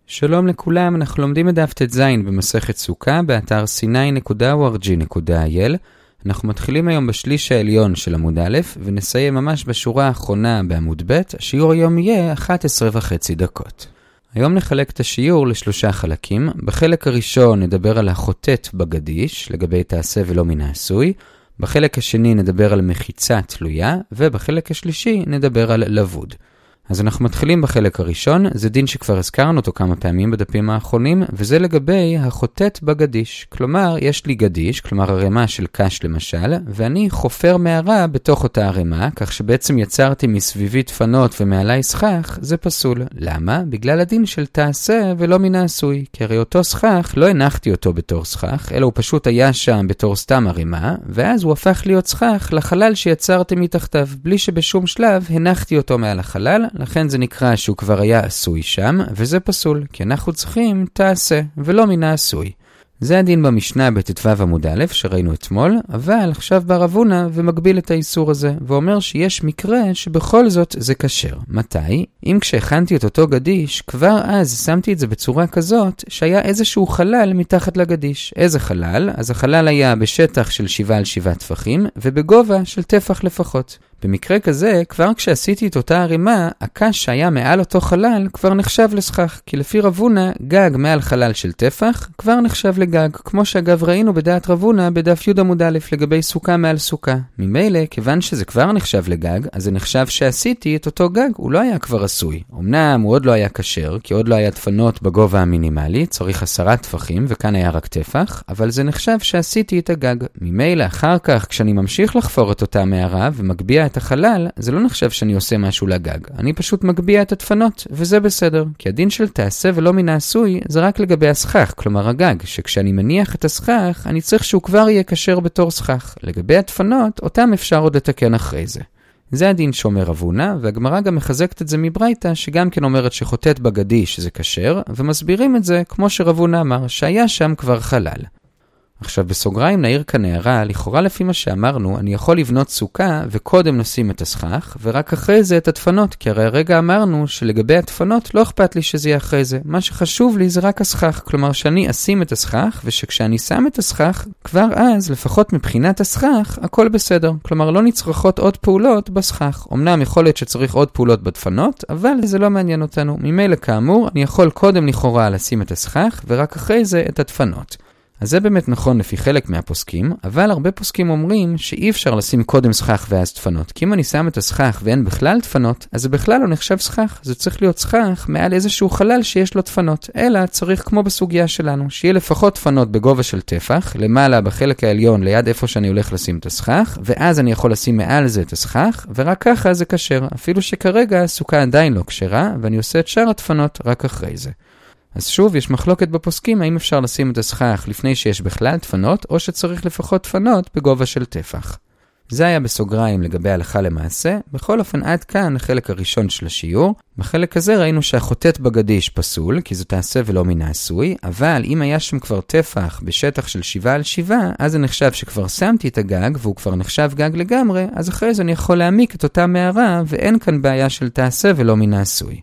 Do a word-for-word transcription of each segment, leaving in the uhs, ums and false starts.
שלום לכולם, אנחנו לומדים את דף ט"ז במסכת סוכה באתר סיני נקודה או אר ג'י נקודה איי אל. אנחנו מתחילים היום בשליש העליון של עמוד א' ונסיים ממש בשורה האחרונה בעמוד ב'. השיעור היום יהיה אחת עשרה וחצי דקות. היום נחלק את השיעור לשלושה חלקים. בחלק הראשון נדבר על החוטט בגדיש, לגבי תעשה ולא מן העשוי. בחלק השני נדבר על מחיצה תלויה, ובחלק השלישי נדבר על לבוד. אז אנחנו מתחילים בחלק הראשון, זה דין שכבר הזכרנו אותו כמה פעמים בדפים האחרונים, וזה לגבי החוטט בגדיש. כלומר, יש לי גדיש, כלומר הרמה של קש למשל, ואני חופר מערה בתוך אותה הרמה, כך שבעצם יצרתי מסביבי דפנות ומעלי סכך, זה פסול. למה? בגלל הדין של תעשה ולא מן העשוי. כי הרי אותו סכך, לא הנחתי אותו בתור סכך, אלא הוא פשוט היה שם בתור סתם הרמה, ואז הוא הפך להיות סכך לחלל שיצרתי מתחתיו, בלי שבשום שלב הנחתי אותו מעל החלל, לכן זה נקרא שהוא כבר היה עשוי שם, וזה פסול, כי אנחנו צריכים תעשה, ולא מן העשוי. זה הדין במשנה בט"ו עמוד א' שראינו אתמול, אבל עכשיו בא רב הונא ומגביל את האיסור הזה, ואומר שיש מקרה שבכל זאת זה כשר. מתי? אם כשהכנתי את אותו גדיש, כבר אז שמתי את זה בצורה כזאת שהיה איזשהו חלל מתחת לגדיש. איזה חלל? אז החלל היה בשטח של שבעה על שבעה טפחים, ובגובה של טפח לפחות. במקרה כזה, כבר כשעשיתי את אותה הרימה, הקש שהיה מעל אותו חלל כבר נחשב לסכך, כי לפי רב הונא, גג מעל חלל של טפח כבר נחשב לגג, כמו שאגב ראינו בדעת רב הונא בדף י' עמוד א' לגבי סוכה מעל סוכה. ממילא, כיוון שזה כבר נחשב לגג, אז זה נחשב שעשיתי את אותו גג, הוא לא היה כבר עשוי. אמנם הוא עוד לא היה כשר, כי עוד לא היה דפנות בגובה המינימלי, צריך עשרה טפחים, וכאן היה רק טפח, אבל זה נחשב שעשיתי את הגג. ממילא, אחר כך, כשאני ממשיך לחפור את אותה מערה ומגביה את החלל, זה לא נחשב שאני עושה משהו לגג. אני פשוט מגביה את הדפנות, וזה בסדר. כי הדין של תעשה ולא מן העשוי, זה רק לגבי הסכך, כלומר הגג, שכשאני מניח את הסכך, אני צריך שהוא כבר יהיה כשר בתור סכך. לגבי הדפנות, אותם אפשר עוד לתקן אחרי זה. זה הדין שאומר רב הונא, והגמרא גם מחזקת את זה מברייתא, שגם כן אומרת שחוטט בגדיש שזה כשר, ומסבירים את זה כמו שרב הונא אמר, שהיה שם כבר חלל. עכשיו בסוגריים נעיר כאן הערה, לכאורה לפי מה שאמרנו, אני יכול לבנות סוכה וקודם נשים את הסכך, ורק אחרי זה את הדפנות, כי הרי הרגע אמרנו שלגבי הדפנות לא אכפת לי שזה יהיה אחרי זה. מה שחשוב לי זה רק הסכך, כלומר שאני אשים את הסכך, ושכשאני שם את הסכך, כבר אז, לפחות מבחינת הסכך, הכל בסדר. כלומר לא נצרכות עוד פעולות בסכך. אמנם יכול להיות שצריך עוד פעולות בדפנות, אבל זה לא מעניין אותנו. ממילא כאמור, אני יכול קודם לכאורה לשים את הסכך, ורק אחרי זה את הדפנות. אז זה באמת נכון לפי חלק מהפוסקים, אבל הרבה פוסקים אומרים שאי אפשר לשים קודם סכך ואז דפנות. כי אם אני שם את הסכך ואין בכלל דפנות, אז זה בכלל לא נחשב סכך. זה צריך להיות סכך מעל איזשהו חלל שיש לו דפנות. אלא צריך כמו בסוגיה שלנו, שיהיה לפחות דפנות בגובה של טפח, למעלה בחלק העליון ליד איפה שאני הולך לשים את הסכך, ואז אני יכול לשים מעל זה את הסכך, ורק ככה זה כשר. אפילו שכרגע הסוכה עדיין לא כשרה, ואני עושה את שאר הדפנות רק אחרי זה. אז שוב, יש מחלוקת בפוסקים האם אפשר לשים את הסכך לפני שיש בכלל דפנות, או שצריך לפחות דפנות בגובה של טפח. זה היה בסוגריים לגבי הלכה למעשה. בכל אופן עד כאן החלק הראשון של השיעור. בחלק הזה ראינו שהחוטט בגדיש פסול, כי זה תעשה ולא מן העשוי, אבל אם היה שם כבר טפח בשטח של שבעה על שבעה, אז זה נחשב שכבר שמתי את הגג, והוא כבר נחשב גג לגמרי, אז אחרי זה אני יכול להעמיק את אותה מערה, ואין כאן בעיה של תעשה ולא מן העשוי.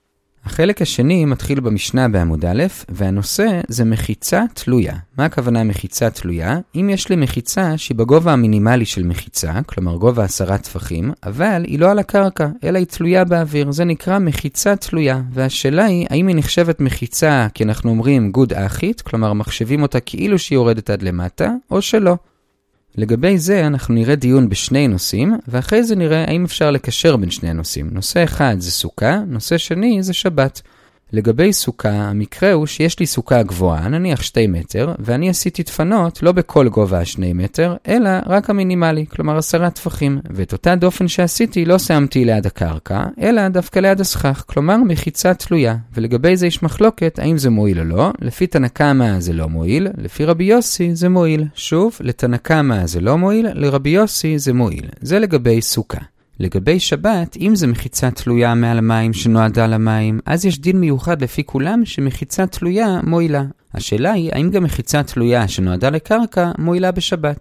החלק השני מתחיל במשנה בעמוד א', והנושא זה מחיצה תלויה. מה הכוונה מחיצה תלויה? אם יש לי מחיצה שהיא בגובה המינימלי של מחיצה, כלומר גובה עשרה טפחים, אבל היא לא על הקרקע, אלא היא תלויה באוויר. זה נקרא מחיצה תלויה. והשאלה היא, האם היא נחשבת מחיצה, כי אנחנו אומרים גוד אחית, כלומר מחשבים אותה כאילו שהיא יורדת עד למטה, או שלא. לגבי זה אנחנו נראה דיון בשני נושאים, ואחרי זה נראה האם אפשר לקשר בין שני נושאים. נושא אחד זה סוכה, נושא שני זה שבת. לגבי סוכה, המקרה הוא שיש לי סוכה גבוהה, נניח שתי מטר, ואני עשיתי דפנות לא בכל גובה השני מטר, אלא רק המינימלי, כלומר עשרה טפחים. ואת אותה דופן שעשיתי לא שמתי ליד הקרקע, אלא דווקא ליד הסכך, כלומר מחיצה תלויה. ולגבי זה יש מחלוקת האם זה מועיל או לא. לפי תנא קמא זה לא מועיל, לפי רבי יוסי זה מועיל. שוב, לתנא קמא זה לא מועיל, לרבי יוסי זה מועיל. זה לגבי סוכה. לגבי שבת, אם זה מחיצה תלויה מעל המים שנועדה למים, אז יש דין מיוחד לפי כולם שמחיצה תלויה מועילה. השאלה היא, האם גם מחיצה תלויה שנועדה לקרקע מועילה בשבת?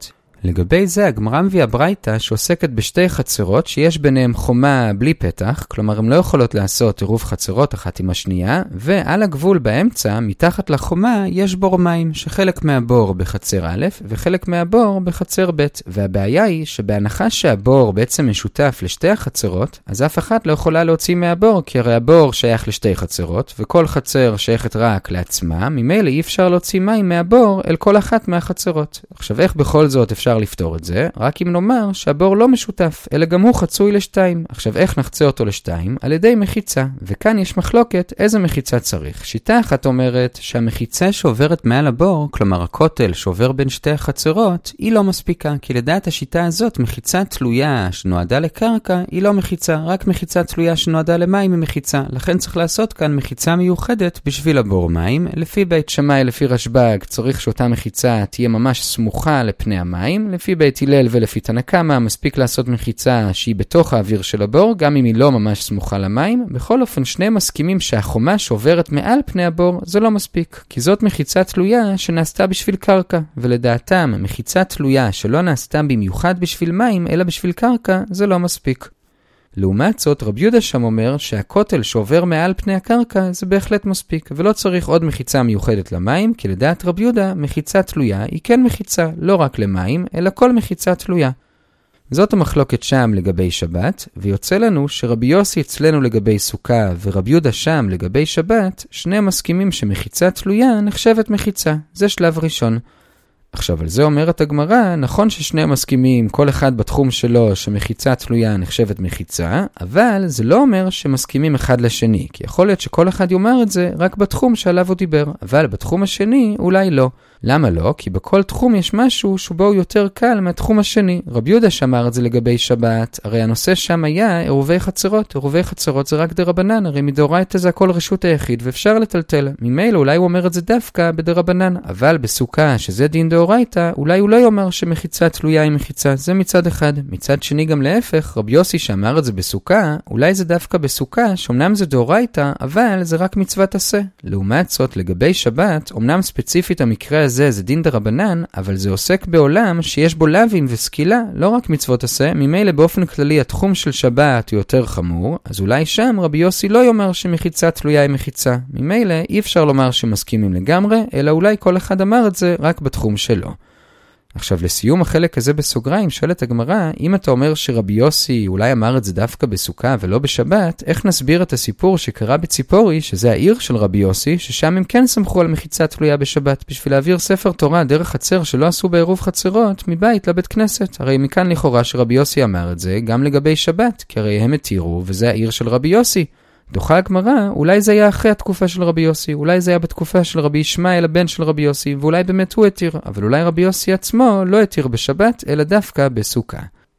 לגבי זה, הגמרא מביאה ברייתא שעוסקת בשתי חצרות שיש ביניהם חומה בלי פתח, כלומר הן לא יכולות לעשות עירוב חצרות אחת עם השנייה, ועל הגבול באמצע, מתחת לחומה, יש בור מים, שחלק מהבור בחצר א' וחלק מהבור בחצר ב', והבעיה היא שבהנחה שהבור בעצם משותף לשתי החצרות, אז אף אחת לא יכולה להוציא מהבור, כי הרי הבור שייך לשתי חצרות, וכל חצר שייכת רק לעצמה, ממילא אי אפשר להוציא מים מהבור אל כל אחת מהחצרות. עכשיו איך בכל זאת אפשר לפתור את זה? רק אם נאמר שהבור לא משותף, אלא גם הוא חצוי לשתיים. עכשיו איך נחצה אותו לשתיים? על ידי מחיצה. וכאן יש מחלוקת איזה מחיצה צריך. שיטה אחת אומרת שהמחיצה שעוברת מעל הבור, כלומר הכותל שעובר בין שתי החצרות, היא לא מספיקה, כי לדעת השיטה הזאת מחיצה תלויה שנועדה לקרקע היא לא מחיצה, רק מחיצה תלויה שנועדה למים היא מחיצה. לכן צריך לעשות כאן מחיצה מיוחדת בשביל הבור מים. לפי בית שמאי, לפי רשב"ג, צריך שאותה מחיצה תהיה ממש סמוכה לפני המים. לפי בית הלל ולפי תנא קמא מספיק לעשות מחיצה שהיא בתוך האוויר של הבור, גם אם היא לא ממש סמוכה למים. בכל אופן שני מסכימים שהחומה שעוברת מעל פני הבור זה לא מספיק, כי זאת מחיצה תלויה שנעשתה בשביל קרקע, ולדעתם מחיצה תלויה שלא נעשתה במיוחד בשביל מים אלא בשביל קרקע זה לא מספיק. לעומת זאת, רבי יהודה שם אומר שהכותל שעובר מעל פני הקרקע זה בהחלט מספיק, ולא צריך עוד מחיצה מיוחדת למים, כי לדעת רבי יהודה, מחיצה תלויה היא כן מחיצה, לא רק למים, אלא כל מחיצה תלויה. זאת המחלוקת שם לגבי שבת, ויוצא לנו שרבי יוסי אצלנו לגבי סוכה, ורבי יהודה שם לגבי שבת, שני מסכימים שמחיצה תלויה נחשבת מחיצה. זה שלב ראשון. עכשיו, על זה אומרת הגמרא, נכון ששני מסכימים, כל אחד בתחום שלו, שמחיצה תלויה נחשבת מחיצה, אבל זה לא אומר שמסכימים אחד לשני, כי יכול להיות שכל אחד יאמר את זה רק בתחום שעליו הוא דיבר, אבל בתחום השני אולי לא. למה לא? כי בכל תחום יש משהו שבו הוא יותר קל מהתחום השני. רבי יהודה שאמר את זה לגבי שבת, הרי הנושא שם היה עירובי חצרות. עירובי חצרות זה רק דרבנן, הרי מדאורייתא זה הכל רשות היחיד ואפשר לטלטל. ממילא אולי הוא אומר את זה דווקא בדרבנן, אבל בסוכה שזה דין דאורייתא, אולי הוא לא יאמר שמחיצה תלויה היא מחיצה. זה מצד אחד. מצד שני גם להפך, רבי יוסי שאמר את זה בסוכה, אולי זה דווקא בסוכה, שאומנם זה דאורייתא, אבל זה רק מצוות עשה. לעומת זאת, לגבי שבת, אומנם ספציפית המקרה הזה זה דין דרבנן, אבל זה עוסק בעולם שיש בו לווים וסקילה, לא רק מצוות עשה. ממילא באופן כללי התחום של שבת הוא יותר חמור, אז אולי שם רבי יוסי לא יאמר שמחיצה תלויה היא מחיצה. ממילא אי אפשר לומר שמסכימים לגמרי, אלא אולי כל אחד אמר את זה רק בתחום שלו. עכשיו לסיום החלק הזה בסוגריים שואלת הגמרא, אם אתה אומר שרבי יוסי אולי אמר את זה דווקא בסוכה ולא בשבת, איך נסביר את הסיפור שקרה בציפורי, שזה העיר של רבי יוסי, ששם הם כן סמכו על מחיצה תלויה בשבת, בשביל להעביר ספר תורה דרך חצר שלא עשו בעירוב חצרות מבית לבית כנסת. הרי מכאן לכאורה שרבי יוסי אמר את זה גם לגבי שבת, כי הרי הם התירו וזה העיר של רבי יוסי. דוחה הגמרא, אולי זה היה אחרי התקופה של רבי יוסי, אולי זה היה בתקופה של רבי ישמעאל הבן של רבי יוסי, ואולי באמת הוא התיר, אבל אולי רבי יוסי עצמו לא התיר בשבת, אלא דווקא בסוכה.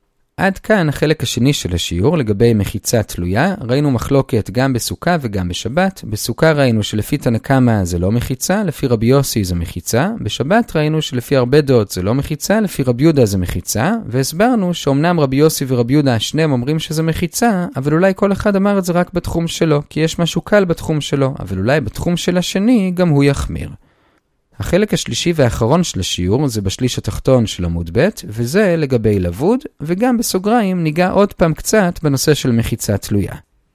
עד כאן החלק השני של השיעור לגבי מחיצה תלויה. ראינו מחלוקת גם בסוכה וגם בשבת. בסוכה ראינו שלפי תנא קמא זה לא מחיצה, לפי רבי יוסי זה מחיצה. בשבת ראינו שלפי הרבה דעות זה לא מחיצה, לפי רבי יהודה זה מחיצה. והסברנו שאומנם רבי יוסי ורבי יהודה השניהם אומרים שזה מחיצה, אבל אולי כל אחד אמר את זה רק בתחום שלו, כי יש משהו קל בתחום שלו, אבל אולי בתחום של השני גם הוא יחמיר. החלק השלישי והאחרון של השיעור זה בשליש התחתון של עמוד ב', וזה לגבי לבוד, וגם בסוגריים ניגע עוד פעם קצת בנושא של מחיצה תלויה.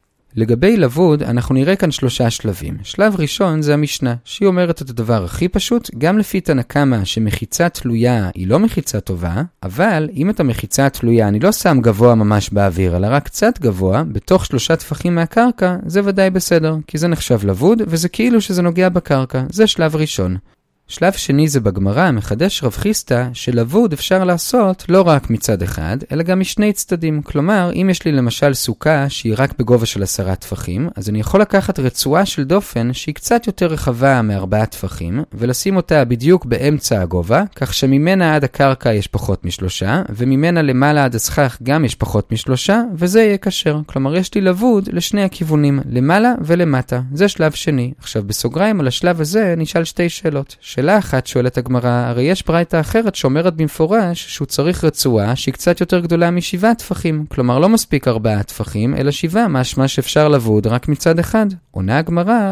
לגבי לבוד אנחנו נראה כאן שלושה שלבים. שלב ראשון זה המשנה, שהיא אומרת את הדבר הכי פשוט, גם לפי תנא קמא שמחיצה תלויה היא לא מחיצה טובה, אבל אם את המחיצה התלויה אני לא שם גבוה ממש באוויר, אלא רק קצת גבוה, בתוך שלושה טפחים מהקרקע, זה ודאי בסדר, כי זה נחשב לבוד, וזה כאילו שזה נוגע בקרקע. זה שלב ראשון. שלב שני זה בגמרא, מחדש רב חיסטה, שלבוד אפשר לעשות לא רק מצד אחד, אלא גם משני צדדים. כלומר, אם יש לי למשל סוכה שהיא רק בגובה של עשרה טפחים, אז אני יכול לקחת רצועה של דופן שהיא קצת יותר רחבה מארבעה טפחים, ולשים אותה בדיוק באמצע הגובה, כך שממנה עד הקרקע יש פחות משלושה, וממנה למעלה עד הסכך גם יש פחות משלושה, וזה יהיה כשר. כלומר, יש לי לבוד לשני הכיוונים, למעלה ולמטה. זה שלב שני. עכשיו, בסוגריים על השלב הזה נשאל שתי שאלות. שאלה אחת שואלת הגמרא, הרי יש ברייתא אחרת שאומרת במפורש שהוא צריך רצועה שהיא קצת יותר גדולה משבעה טפחים. כלומר, לא מספיק ארבעה טפחים, אלא שבעה, משמע שאפשר לבוד רק מצד אחד. עונה הגמרא, לא.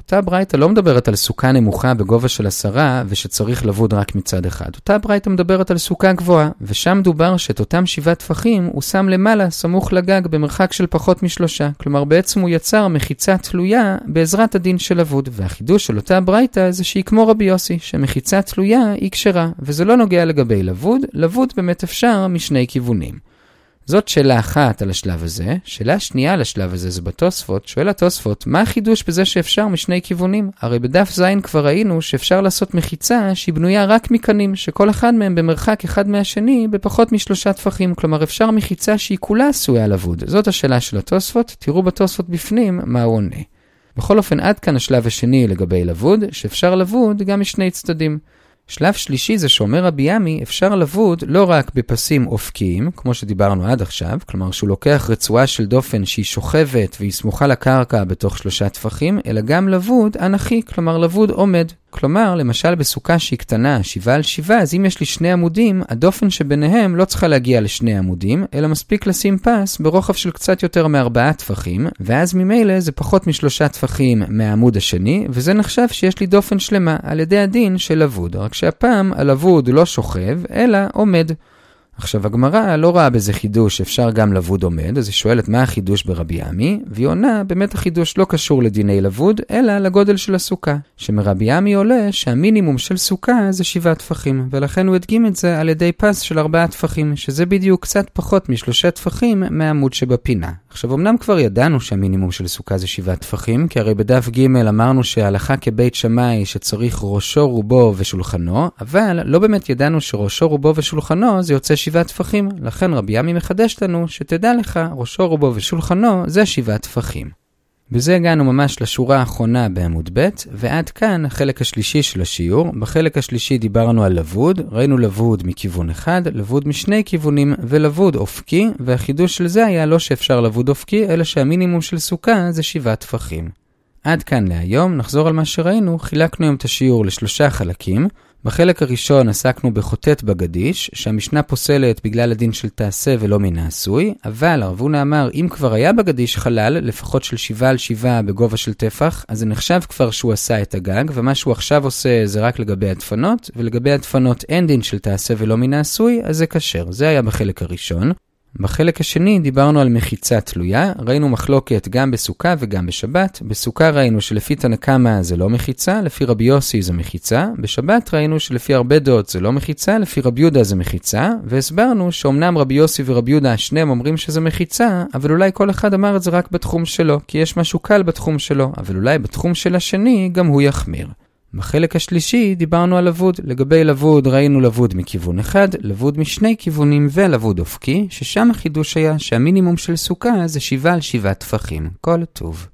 אותה ברייתא לא מדברת על סוכה נמוכה בגובה של עשרה ושצריך לבוד רק מצד אחד. אותה ברייתא מדברת על סוכה גבוהה, ושם דובר שאת אותם שבעה טפחים הוא שם למעלה סמוך לגג במרחק של פחות משלושה. כלומר בעצם הוא יצר מחיצה תלויה בעזרת הדין של לבוד. והחידוש של אותה ברייתא זה שהיא כמו רבי יוסי, שמחיצה תלויה היא כשרה, וזה לא נוגע לגבי לבוד. לבוד באמת אפשר משני כיוונים. זאת שאלה אחת על השלב הזה. שאלה שנייה על השלב הזה זה בתוספות. שואל התוספות, מה החידוש בזה שאפשר משני כיוונים? הרי בדף זין כבר ראינו שאפשר לעשות מחיצה שהיא בנויה רק מקנים, שכל אחד מהם במרחק אחד מהשני בפחות משלושה טפחים. כלומר אפשר מחיצה שהיא כולה עשויה לבוד. זאת השאלה של התוספות. תראו בתוספות בפנים מה הוא עונה. בכל אופן עד כאן השלב השני לגבי לבוד, שאפשר לבוד גם משני צדדים. שלב שלישי זה שאומר רבי ימי, אפשר לבוד לא רק בפסים אופקיים, כמו שדיברנו עד עכשיו, כלומר שהוא לוקח רצועה של דופן שהיא שוכבת והיא סמוכה לקרקע בתוך שלושה טפחים, אלא גם לבוד אנכי, כלומר לבוד עומד. כלומר, למשל בסוכה שהיא קטנה, שבעה על שבעה, אז אם יש לי שני עמודים, הדופן שביניהם לא צריכה להגיע לשני עמודים, אלא מספיק לשים פס ברוחב של קצת יותר מארבעה טפחים, ואז ממילא זה פחות משלושה טפחים מהעמוד השני, וזה נחשב שיש לי דופן שלמה על ידי הדין של לבוד. רק שהפעם הלבוד לא שוכב, אלא עומד. עכשיו הגמרא לא ראה בזה חידוש אפשר גם לבוד עומד, אז היא שואלת מה החידוש ברבי ימי, והיא עונה באמת החידוש לא קשור לדיני לבוד, אלא לגודל של הסוכה, שמרבי ימי עולה שהמינימום של סוכה זה שבעה טפחים, ולכן הוא הדגים את זה על ידי פס של ארבעה טפחים, שזה בדיוק קצת פחות משלושה טפחים מהעמוד שבפינה. עכשיו אמנם כבר ידענו שהמינימום של סוכה זה שבעה טפחים, כי הרי בדף ג' אמרנו שההלכה כבית שמאי שצריך ראשו רובו ושולחנו, אבל לא באמת ידענו שראשו רובו ושולחנו זה יוצא שבעה טפחים. לכן רבי ימי מחדש לנו שתדע לך ראשו רובו ושולחנו זה שבעה טפחים. בזה הגענו ממש לשורה האחרונה בעמוד ב', ועד כאן החלק השלישי של השיעור. בחלק השלישי דיברנו על לבוד, ראינו לבוד מכיוון אחד, לבוד משני כיוונים ולבוד אופקי, והחידוש של זה היה לא שאפשר לבוד אופקי, אלא שהמינימום של סוכה זה שבעה טפחים. עד כאן להיום, נחזור על מה שראינו, חילקנו היום את השיעור לשלושה חלקים. בחלק הראשון עסקנו בחוטט בגדיש, שהמשנה פוסלת בגלל הדין של תעשה ולא מן העשוי, אבל הרב הונא אמר, אם כבר היה בגדיש חלל, לפחות של שבעה על שבעה בגובה של טפח, אז זה נחשב כבר שהוא עשה את הגג, ומה שהוא עכשיו עושה זה רק לגבי הדפנות, ולגבי הדפנות אין דין של תעשה ולא מן העשוי, אז זה כשר. זה היה בחלק הראשון. בחלק השני דיברנו על מחיצה תלויה, ראינו מחלוקת גם בסוכה וגם בשבת. בסוכה ראינו שלפי תנא קמא זה לא מחיצה, לפי רבי יוסי זה מחיצה. בשבת ראינו שלפי הרבה דעות זה לא מחיצה, לפי רבי יהודה זה מחיצה, והסברנו שאומנם רבי יוסי ורבי יהודה שניהם אומרים שזה מחיצה, אבל אולי כל אחד אמר את זה רק בתחום שלו, כי יש משהו קל בתחום שלו, אבל אולי בתחום של השני גם הוא יחמיר. בחלק השלישי דיברנו על לבוד. לגבי לבוד ראינו לבוד מכיוון אחד, לבוד משני כיוונים ולבוד אופקי, ששם החידוש היה שהמינימום של סוכה זה שבעה על שבעה טפחים. כל טוב.